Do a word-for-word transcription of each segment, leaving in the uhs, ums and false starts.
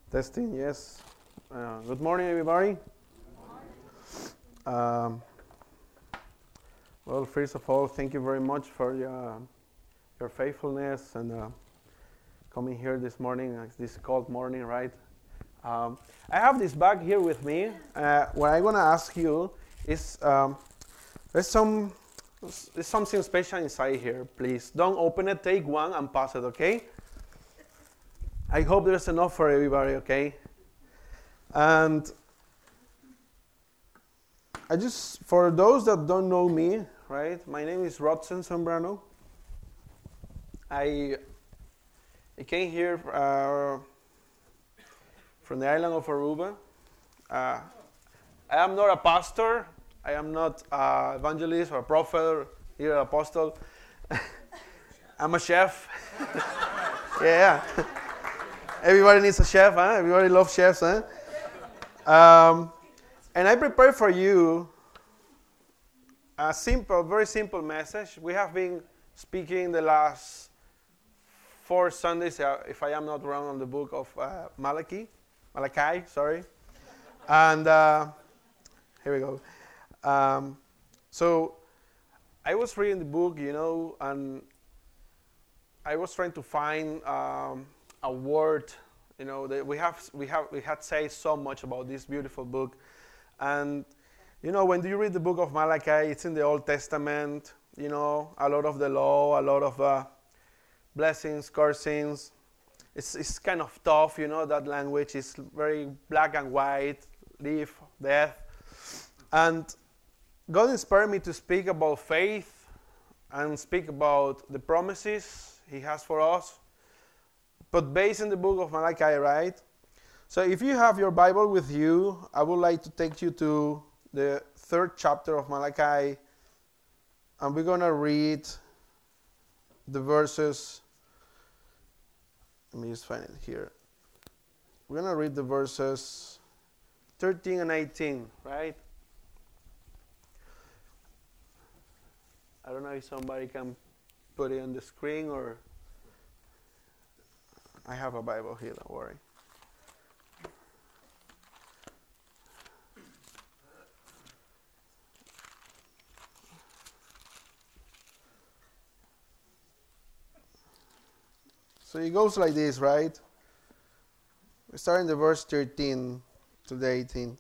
Testing, yes. Uh, good morning, everybody. Um, well, first of all, thank you very much for your, your faithfulness and uh, coming here this morning, uh, this cold morning, right? Um, I have this bag here with me. Uh, what I'm going to ask you is, um, there's some there's something special inside here. Please don't open it. Take one and pass it, okay? I hope there's enough for everybody, okay? And I just, for those that don't know me, right? My name is Rodson Zambrano. I, I came here uh, from the island of Aruba. Uh, I am not a pastor. I am not an evangelist or a prophet or even an apostle. I'm a chef. Yeah. Everybody needs a chef, huh? Everybody loves chefs, huh? Um, and I prepared for you a simple, very simple message. We have been speaking the last four Sundays, uh, if I am not wrong, on the book of uh, Malachi, Malachi, sorry. And uh, here we go. Um, so I was reading the book, you know, and I was trying to find um, a word, you know, that we have we have we had said so much about this beautiful book, and you know, when you read the book of Malachi, it's in the Old Testament, you know, a lot of the law, a lot of uh, blessings, cursings. It's it's kind of tough, you know, that language is very black and white, life, death, and God inspired me to speak about faith and speak about the promises He has for us, but based in the book of Malachi, right? So if you have your Bible with you, I would like to take you to the third chapter of Malachi, and we're going to read the verses. Let me just find it here. We're going to read the verses thirteen and eighteen, right? I don't know if somebody can put it on the screen, or I have a Bible here, don't worry. So it goes like this, right? We start in the verse thirteen to the eighteen.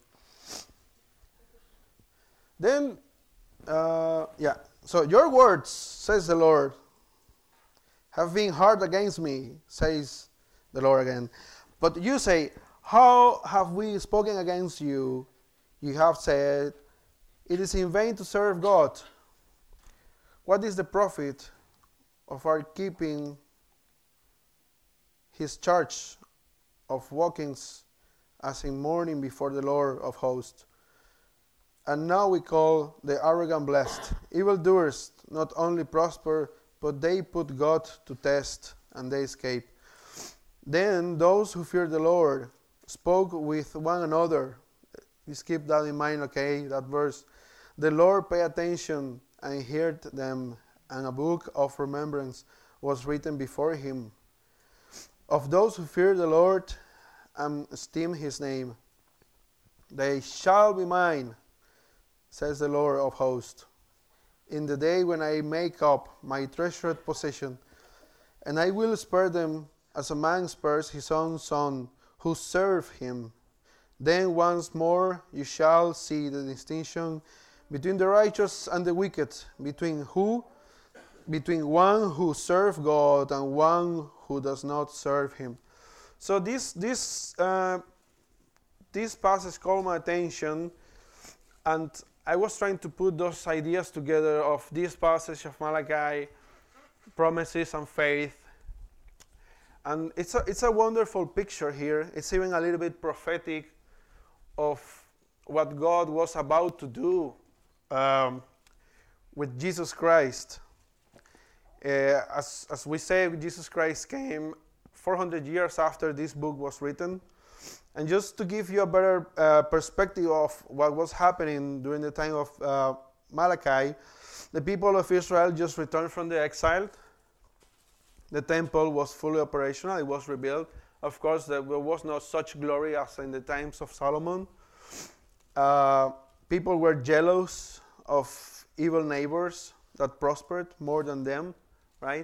Then, uh, yeah. So your words, says the Lord, have been hard against me, says the Lord again. But you say, how have we spoken against you? You have said, it is in vain to serve God. What is the profit of our keeping His charge of walkings as in mourning before the Lord of hosts? And now we call the arrogant blessed. Evildoers not only prosper, but they put God to test, and they escape. Then those who fear the Lord spoke with one another. Just keep that in mind, okay, that verse. The Lord paid attention and heard them, and a book of remembrance was written before him. Of those who fear the Lord and esteem his name, they shall be mine, says the Lord of hosts, in the day when I make up my treasured possession, and I will spare them as a man spares his own son who serve him. Then once more you shall see the distinction between the righteous and the wicked, between who, between one who serves God and one who does not serve him. So this this uh, this passage caught my attention, and I was trying to put those ideas together of this passage of Malachi, promises and faith. And it's a, it's a wonderful picture here. It's even a little bit prophetic of what God was about to do um, with Jesus Christ. Uh, as, as we say, Jesus Christ came four hundred years after this book was written. And just to give you a better uh, perspective of what was happening during the time of uh, Malachi, the people of Israel just returned from the exile. The temple was fully operational. It was rebuilt. Of course, there was not such glory as in the times of Solomon. Uh, people were jealous of evil neighbors that prospered more than them, right?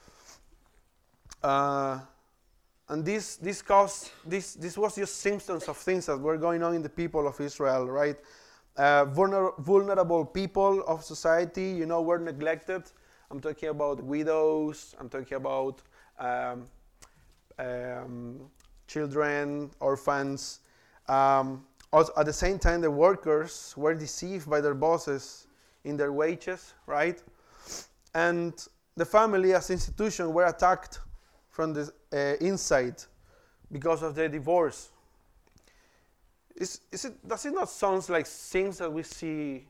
Uh, and this this caused this this was just symptoms of things that were going on in the people of Israel, right? Uh, vulner- vulnerable people of society, you know, were neglected. I'm talking about widows. I'm talking about um, um, children, orphans. Um, also, at the same time, the workers were deceived by their bosses in their wages, right? And the family as institution were attacked from the uh, inside because of the divorce. Is, is it, does it not sound like things that we see,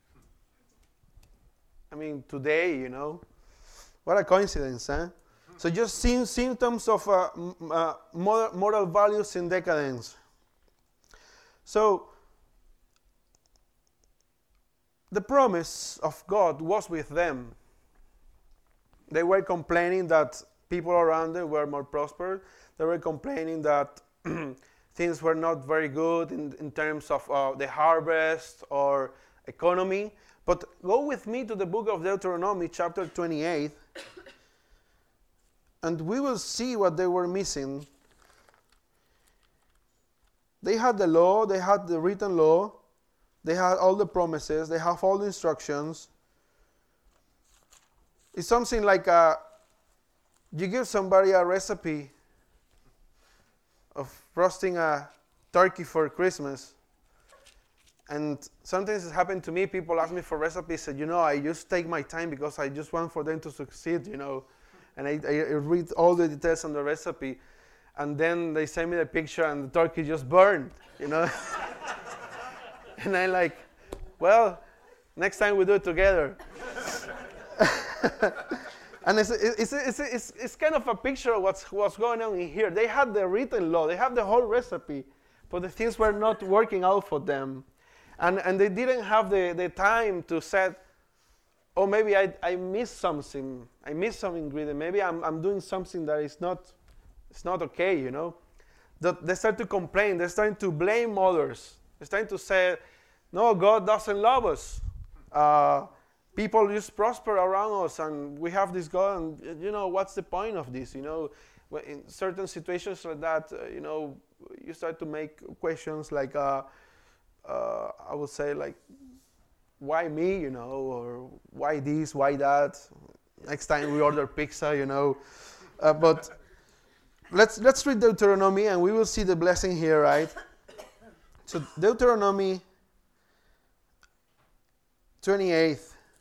I mean, today, you know? What a coincidence, huh? So just seeing symptoms of uh, m- uh, moral, moral values in decadence. So the promise of God was with them. They were complaining that people around them were more prosperous. They were complaining that things were not very good in, in terms of uh, the harvest or economy. But go with me to the book of Deuteronomy, chapter twenty-eight, and we will see what they were missing. They had the law, they had the written law, they had all the promises, they have all the instructions. It's something like a, you give somebody a recipe of roasting a turkey for Christmas. And sometimes it's happened to me, people ask me for recipes, and you know, I just take my time because I just want for them to succeed, you know. And I, I read all the details on the recipe. And then they send me the picture and the turkey just burned, you know. And I'm like, well, next time we do it together. And it's, it's, it's, it's, it's kind of a picture of what's, what's going on in here. They had the written law, they have the whole recipe, but the things were not working out for them. And, and they didn't have the, the time to say, oh, maybe I, I missed something. I missed some ingredient. Maybe I'm, I'm doing something that is not, it's not okay, you know. That they start to complain. They're starting to blame others. They're starting to say, no, God doesn't love us. Uh, people just prosper around us, and we have this God, and, you know, what's the point of this, you know? In certain situations like that, uh, you know, you start to make questions like, uh, uh, I would say, like, why me, you know, or why this, why that? Next time we order pizza, you know. Uh, but let's let's read Deuteronomy, and we will see the blessing here, right? So Deuteronomy twenty-eight.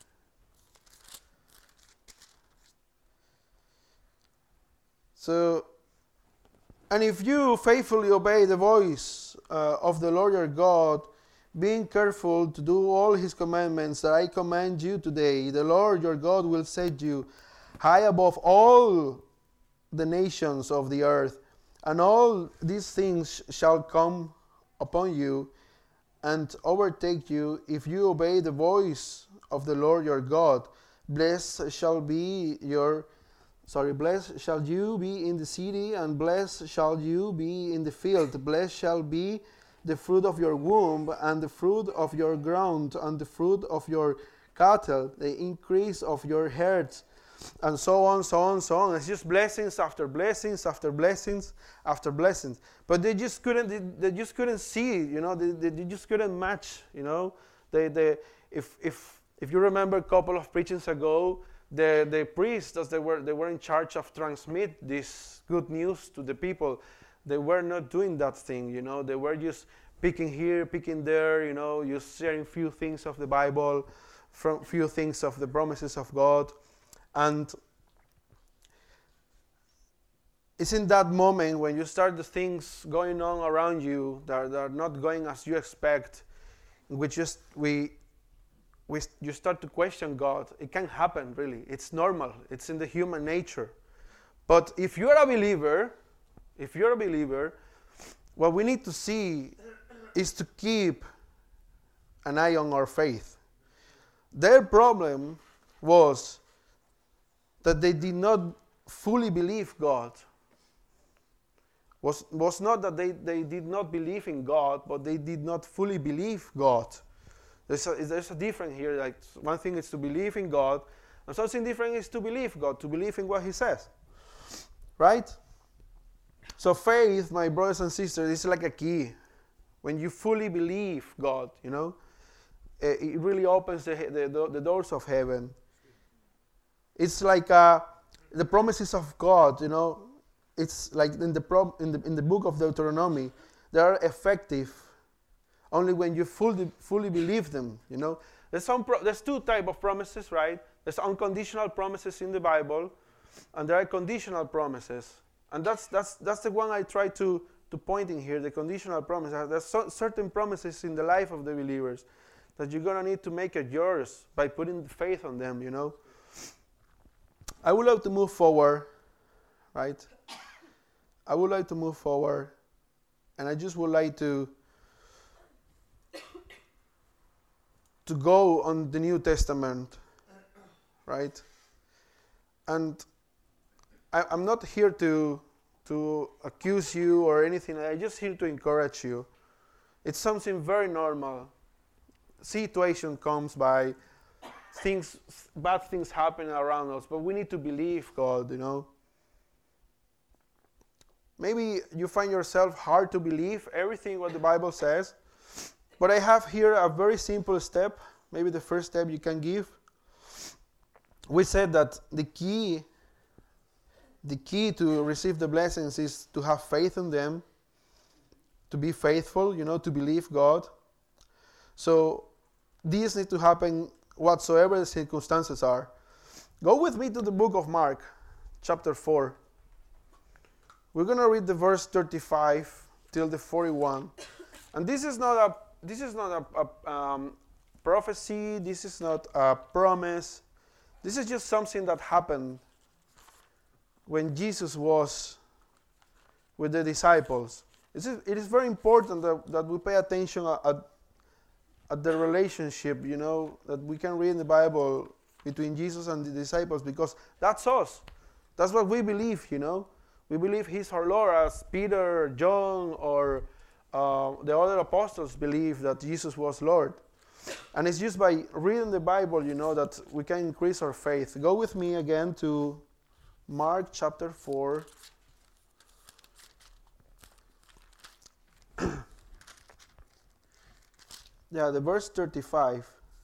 So, and if you faithfully obey the voice uh, of the Lord your God, being careful to do all his commandments that I command you today, the Lord your God will set you high above all the nations of the earth, and all these things shall come upon you and overtake you if you obey the voice of the Lord your God. Blessed shall be your Sorry, blessed shall you be in the city, and blessed shall you be in the field. Blessed shall be the fruit of your womb, and the fruit of your ground, and the fruit of your cattle, the increase of your herds, and so on, so on, so on. It's just blessings after blessings after blessings after blessings. But they just couldn't. They, they just couldn't see. You know, they, they just couldn't match. You know, they they if if if you remember a couple of preachings ago. The, the priests, as they were, they were in charge of transmit this good news to the people. They were not doing that thing, you know. They were just picking here, picking there, you know, just sharing few things of the Bible, from few things of the promises of God. And it's in that moment when you start the things going on around you that, that are not going as you expect, in which just we We, you start to question God. It can happen, really. It's normal. It's in the human nature. But if you're a believer, if you're a believer, what we need to see is to keep an eye on our faith. Their problem was that they did not fully believe God. was, was not that they, they did not believe in God, but they did not fully believe God. There's a, there's a difference here. Like one thing is to believe in God, and something different is to believe God, to believe in what He says. Right? So faith, my brothers and sisters, is like a key. When you fully believe God, you know, it really opens the, the, the doors of heaven. It's like uh, the promises of God, you know. It's like in the, pro- in the in the book of Deuteronomy, they are effective only when you fully fully believe them, you know. There's some pro- there's two type of promises, right? There's unconditional promises in the Bible, and there are conditional promises. And that's that's that's the one I try to to point in here, the conditional promises. There's so, certain promises in the life of the believers that you're gonna need to make it yours by putting faith on them, you know. I would like to move forward, right? I would like to move forward, and I just would like to to go on the New Testament, right? And I, I'm not here to to accuse you or anything. I'm just here to encourage you. It's something very normal. Situation comes by, things, bad things happen around us, but we need to believe God, you know. Maybe you find yourself hard to believe everything what the Bible says, but I have here a very simple step, maybe the first step you can give. We said that the key, the key to receive the blessings is to have faith in them, to be faithful, you know, to believe God. So these need to happen whatsoever the circumstances are. Go with me to the book of Mark, chapter four. We're going to read the verse thirty-five till the forty-one. And this is not a this is not a, a um, prophecy, this is not a promise. This is just something that happened when Jesus was with the disciples. It is, it is very important that, that we pay attention at, at, at the relationship, you know, that we can read in the Bible between Jesus and the disciples, because that's us. That's what we believe, you know. We believe He's our Lord, as Peter, John, or uh, the other apostles believe that Jesus was Lord. And it's just by reading the Bible, you know, that we can increase our faith. Go with me again to Mark chapter four. Yeah, the verse thirty-five.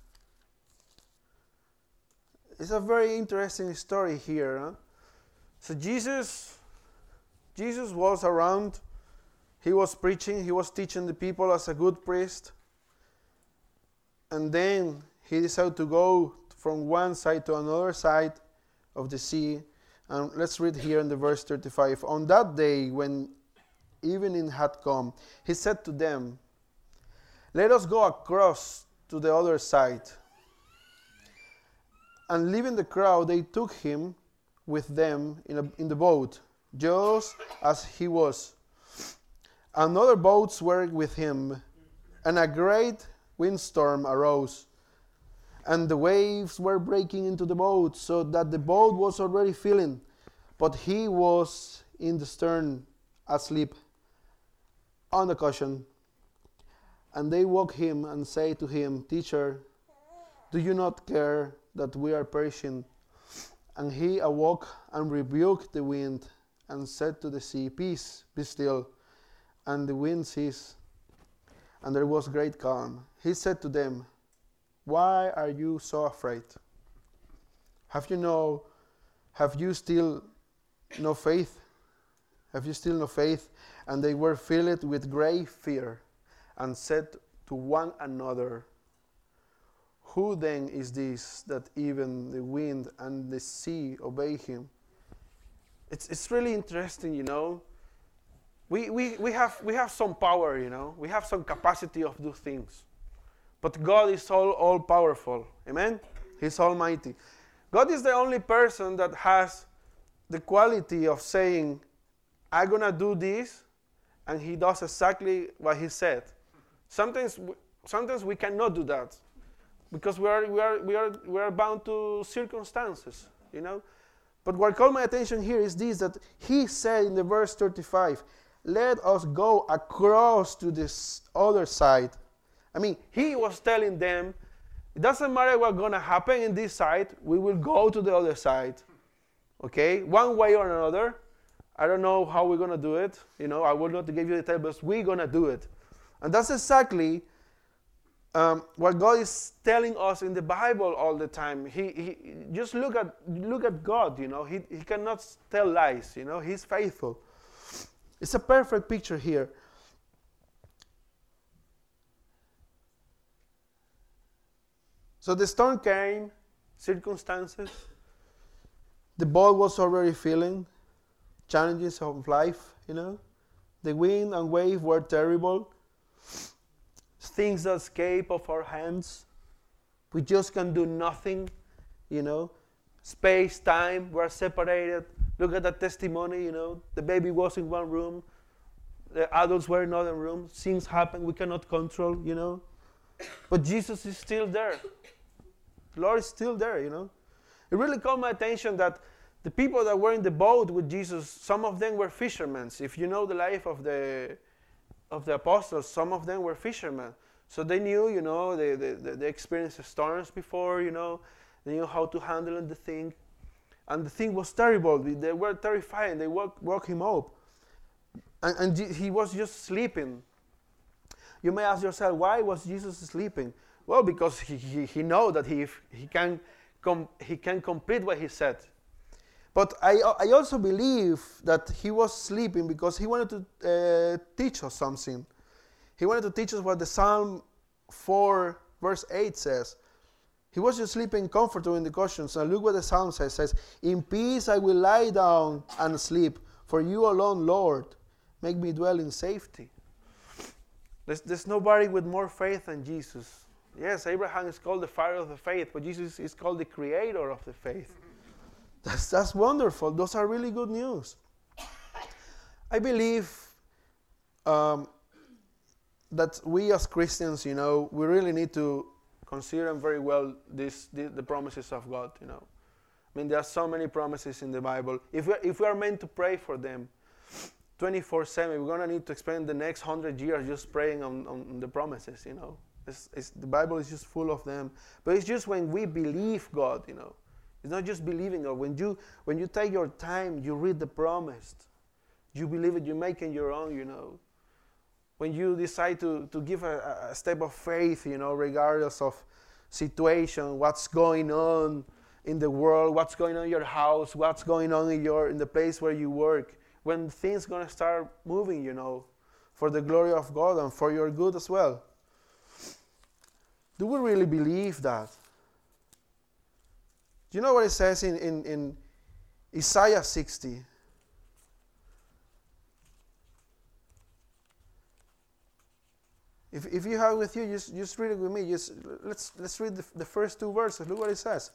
It's a very interesting story here. Huh? So Jesus, Jesus was around. He was preaching. He was teaching the people as a good priest. And then he decided to go from one side to another side of the sea. And let's read here in the verse thirty-five. On that day, when evening had come, he said to them, "Let us go across to the other side." And leaving the crowd, they took him with them in, a, in the boat, just as he was. And other boats were with him, and a great windstorm arose, and the waves were breaking into the boat, so that the boat was already filling, but he was in the stern, asleep on the cushion. And they woke him and said to him, "Teacher, do you not care that we are perishing?" And he awoke and rebuked the wind and said to the sea, "Peace, be still." And the wind ceased, and there was great calm. He said to them, "Why are you so afraid? Have you no, have you still no faith? Have you still no faith?" And they were filled with great fear, and said to one another, "Who then is this that even the wind and the sea obey him?" It's it's really interesting, you know. We, we, we, have, we have some power, you know. We have some capacity of do things. But God is all, all powerful. Amen? He's almighty. God is the only person that has the quality of saying, "I'm going to do this," and he does exactly what he said. Sometimes, sometimes we cannot do that because we are, we are, we are, we are bound to circumstances, you know. But what caught my attention here is this, that he said in the verse thirty-five, let us go across to this other side. I mean, he was telling them, it doesn't matter what's going to happen in this side, we will go to the other side. Okay? One way or another. I don't know how we're going to do it. You know, I will not give you the details, but we're going to do it. And that's exactly um, what God is telling us in the Bible all the time. He, he just look at look at God, you know. He, he cannot tell lies, you know. He's faithful. It's a perfect picture here. So the storm came, circumstances. The boat was already feeling challenges of life, you know. The wind and wave were terrible. Things that escape of our hands. We just can do nothing, you know. Space, time, we're separated. Look at that testimony, you know. The baby was in one room. The adults were in another room. Things happen we cannot control, you know. But Jesus is still there. The Lord is still there, you know. It really caught my attention that the people that were in the boat with Jesus, some of them were fishermen. If you know the life of the of the apostles, some of them were fishermen. So they knew, you know, they, they, they experienced storms before, you know. They knew how to handle the thing. And the thing was terrible. They were terrified. They woke, woke him up. And, and he was just sleeping. You may ask yourself, why was Jesus sleeping? Well, because he, he, he knows that he, he, can com- he can complete what he said. But I, I also believe that he was sleeping because he wanted to uh, teach us something. He wanted to teach us what the Psalm four, verse eight says. He was just sleeping comfortably in the cushions. And look what the Psalm says. It says, in peace I will lie down and sleep. For you alone, Lord, make me dwell in safety. There's, there's nobody with more faith than Jesus. Yes, Abraham is called the father of the faith, but Jesus is called the creator of the faith. That's, that's wonderful. Those are really good news. I believe um, that we as Christians, you know, we really need to consider very well this, the, the promises of God, you know. I mean, there are so many promises in the Bible. If we, if we are meant to pray for them twenty-four seven, we're going to need to spend the next hundred years just praying on, on the promises, you know. It's, it's, the Bible is just full of them. But it's just when we believe God, you know. It's not just believing God. When you, when you take your time, you read the promise. You believe it, you make it your own, you know. When you decide to, to give a, a step of faith, you know, regardless of situation, what's going on in the world, what's going on in your house, what's going on in your in the place where you work, when things going to start moving, you know, for the glory of God and for your good as well. Do we really believe that? Do you know what it says in, in, in Isaiah sixty? If, if you have it with you, just, just read it with me. Just let's let's read the, the first two verses. Look what it says.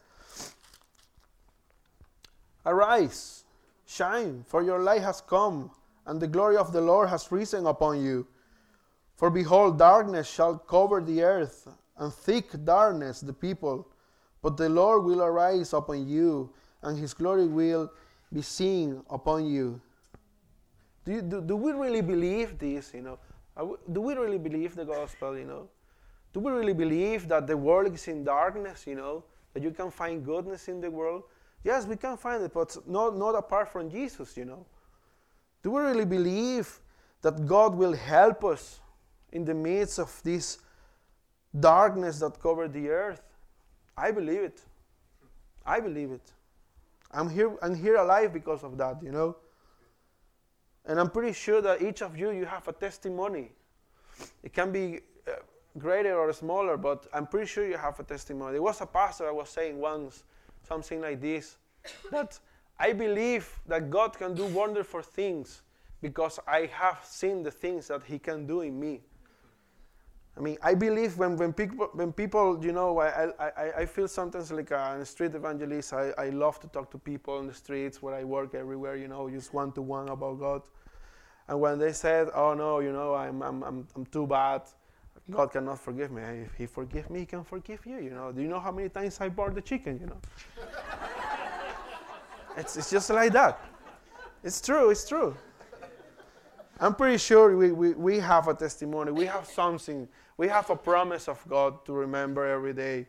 Arise, shine, for your light has come, and the glory of the Lord has risen upon you. For behold, darkness shall cover the earth, and thick darkness the people. But the Lord will arise upon you, and his glory will be seen upon you. Do, you, do, do we really believe this, you know? We, do we really believe the gospel, you know? Do we really believe that the world is in darkness, you know? That you can find goodness in the world? Yes, we can find it, but not, not apart from Jesus, you know? Do we really believe that God will help us in the midst of this darkness that covers the earth? I believe it. I believe it. I'm here, I'm here alive because of that, you know? And I'm pretty sure that each of you, you have a testimony. It can be uh, greater or smaller, but I'm pretty sure you have a testimony. There was a pastor I was saying once, something like this, that I believe that God can do wonderful things because I have seen the things that he can do in me. I mean, I believe when, when people, when people, you know, I, I, I feel sometimes like a street evangelist. I, I love to talk to people on the streets where I work everywhere, you know, just one-to-one about God. And when they said, oh, no, you know, I'm, I'm, I'm, I'm too bad, God cannot forgive me. If he forgives me, he can forgive you, you know. Do you know how many times I bought the chicken, you know? it's, it's just like that. It's true, it's true. I'm pretty sure we, we, we have a testimony. We have something. We have a promise of God to remember every day.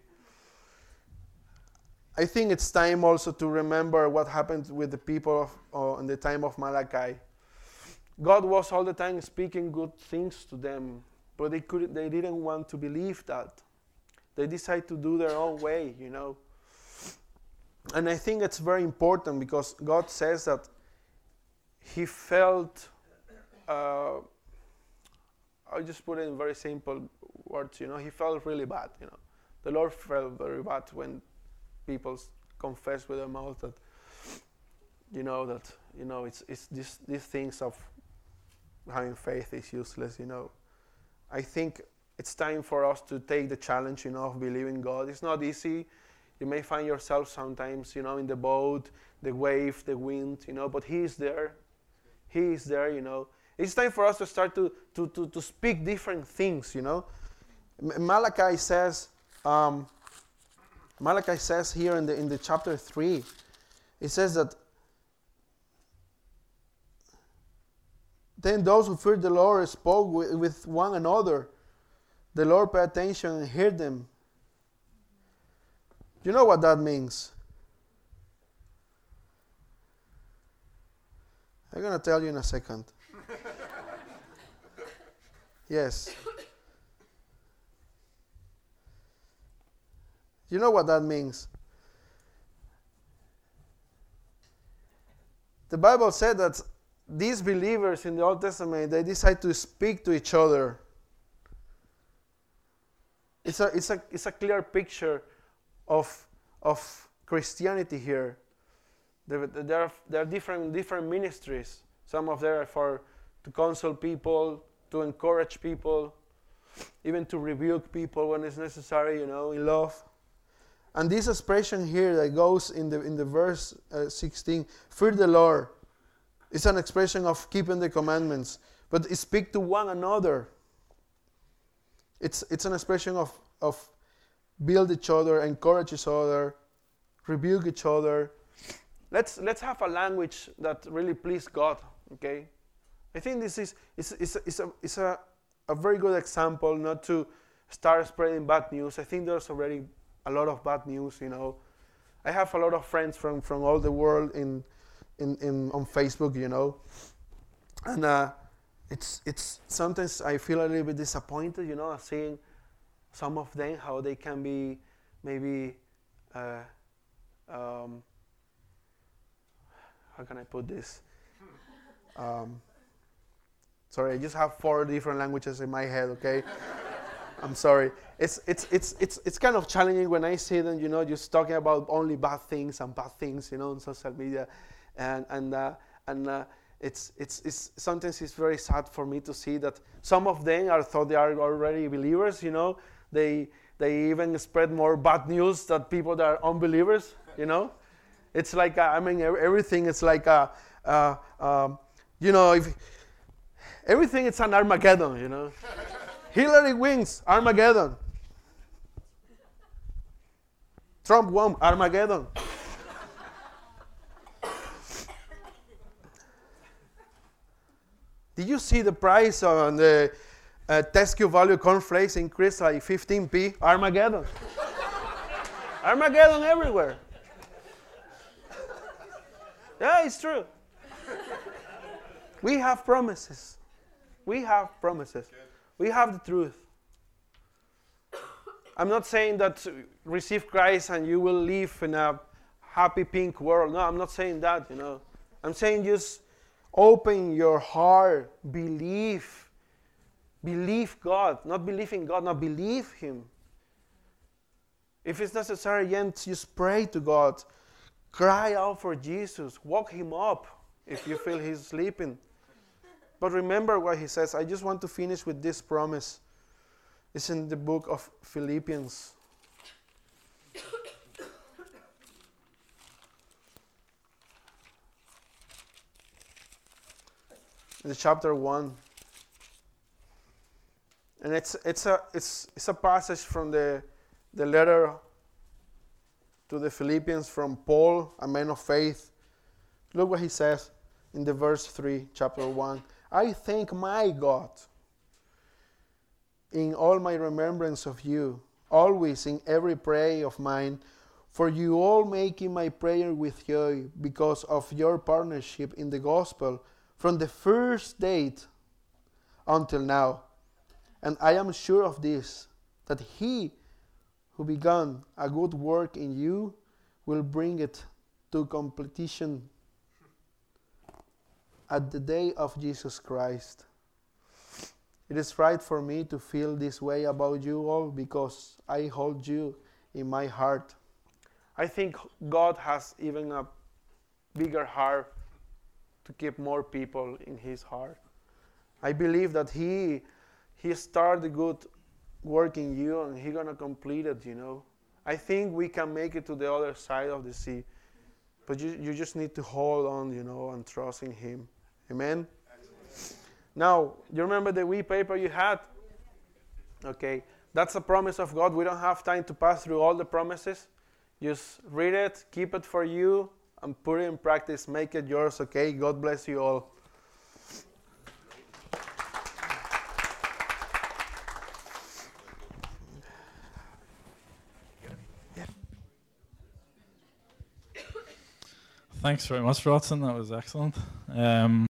I think it's time also to remember what happened with the people of, uh, in the time of Malachi. God was all the time speaking good things to them, but they couldn't. They didn't want to believe that. They decided to do their own way, you know. And I think it's very important because God says that He felt. Uh, I'll just put it in very simple words, you know. He felt really bad, you know. The Lord felt very bad when people confess with their mouth that, you know, that you know it's it's this these things of having faith is useless, you know. I think it's time for us to take the challenge, you know, of believing God. It's not easy. You may find yourself sometimes, you know, in the boat, the wave, the wind, you know, but He is there. He is there, you know. It's time for us to start to to to, to speak different things, you know. M- Malachi says, um, Malachi says here in the in the chapter three, it says that then those who feared the Lord spoke with, with one another. The Lord paid attention and heard them. You know what that means? I'm going to tell you in a second. Yes. You know what that means? The Bible said that these believers in the Old Testament, they decide to speak to each other. It's a, it's a, it's a clear picture of, of Christianity here. There, there, are, there are different, different ministries. Some of them are for to console people, to encourage people, even to rebuke people when it's necessary, you know, in love. And this expression here that goes in the in the verse uh, sixteen, fear the Lord, it's an expression of keeping the commandments, but speak to one another. It's it's an expression of, of build each other, encourage each other, rebuke each other. Let's let's have a language that really pleases God, okay? I think this is is is, is, a, is a, a very good example not to start spreading bad news. I think there's already a lot of bad news, you know. I have a lot of friends from, from all the world in, in, in on Facebook, you know. And uh, it's it's sometimes I feel a little bit disappointed, you know, seeing some of them, how they can be maybe, uh, um, how can I put this? Um, sorry, I just have four different languages in my head, okay? I'm sorry. It's it's it's it's it's kind of challenging when I see them, you know, just talking about only bad things and bad things, you know, on social media, and and uh, and uh, it's it's it's sometimes it's very sad for me to see that some of them are thought they are already believers, you know, they they even spread more bad news than people that are unbelievers, you know. It's like uh, I mean everything is like a, uh, um, you know, if everything it's an Armageddon, you know. Hillary wins, Armageddon. Trump won, Armageddon. Did you see the price on the uh, Tesco Value cornflakes increased like fifteen p? Armageddon. Armageddon everywhere. Yeah, it's true. We have promises. We have promises. We have the truth. I'm not saying that receive Christ and you will live in a happy pink world. No, I'm not saying that, you know. I'm saying just open your heart, believe. Believe God. Not believe in God, not believe Him. If it's necessary, then just pray to God. Cry out for Jesus. Wake Him up if you feel He's sleeping. But remember what He says. I just want to finish with this promise. It's in the book of Philippians. In the chapter one. And it's it's a it's it's a passage from the the letter to the Philippians from Paul, a man of faith. Look what he says in the verse three, chapter one. I thank my God in all my remembrance of you, always in every prayer of mine, for you all making my prayer with joy because of your partnership in the gospel from the first date until now. And I am sure of this, that he who began a good work in you will bring it to completion at the day of Jesus Christ. It is right for me to feel this way about you all because I hold you in my heart. I think God has even a bigger heart to keep more people in his heart. I believe that he he started good work in you and he's gonna complete it, you know. I think we can make it to the other side of the sea. But you, you just need to hold on, you know, and trust in him. Amen? Now, you remember the wee paper you had? Okay, that's a promise of God. We don't have time to pass through all the promises. Just read it, keep it for you, and put it in practice. Make it yours, okay? God bless you all. Thanks very much, Watson. That was excellent. Um,